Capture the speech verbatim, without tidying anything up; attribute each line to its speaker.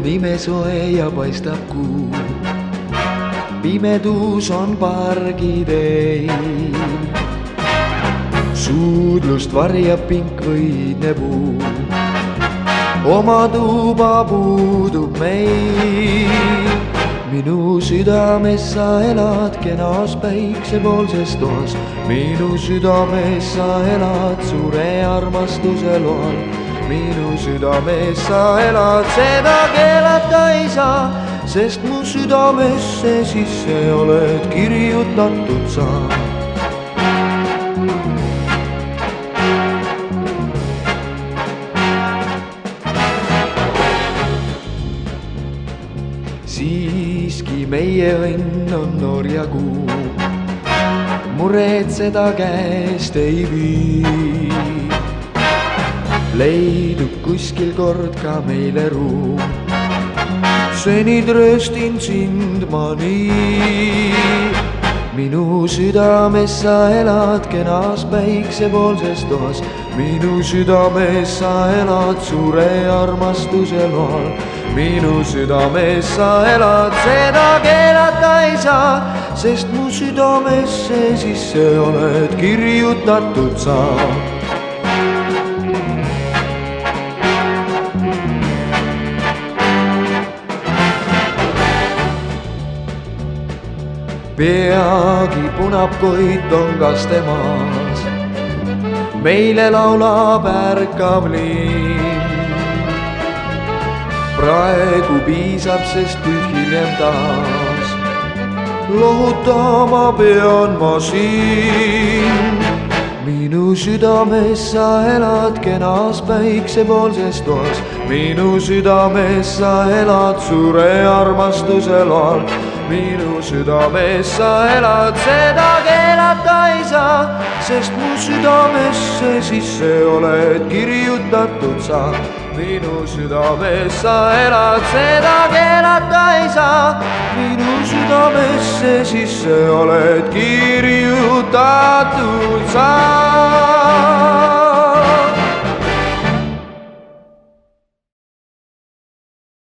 Speaker 1: pime soe ja paistab kuu. Pimedus on pargidei. Suudlust varjab pink võidne puu. Oma tuuba puudub meil. Minu südames sa elad kenas päiksepoolses toas. Minu südames sa elad suure armastuse loal. Minu südames sa elad, seda keelata ei saa, sest mu südamesse sisse oled kirjutatud sa. Siiski meie õnn on noor ja kuum, muretseda käest ei vii. Leidub kuskil kord ka meile ruum, seni trööstin sind ma nii. Minu südames sa elad kenas päiksepoolses toas. Minu südames sa elad suure armastuse loal. Minu südames sa elad, seda keelata ei saa, sest mu südamesse sisse oled kirjutatud sa. Peagi punab koit tongaste maas, meile laulab ärkav linn. Praegu piisab, sest nüüd hiljem taas lohutama pean ma siin. Minu südames sa elad kenas päiksepoolses toas. Minu südames sa elad suure armastuse loal. Minu südames sa elad, seda keelata ei saa, sest mu südamesse sisse oled kirjutatud sa. Minu südames sa elad, seda keelata ei saa, minu südamesse sisse oled kirjutatud sa.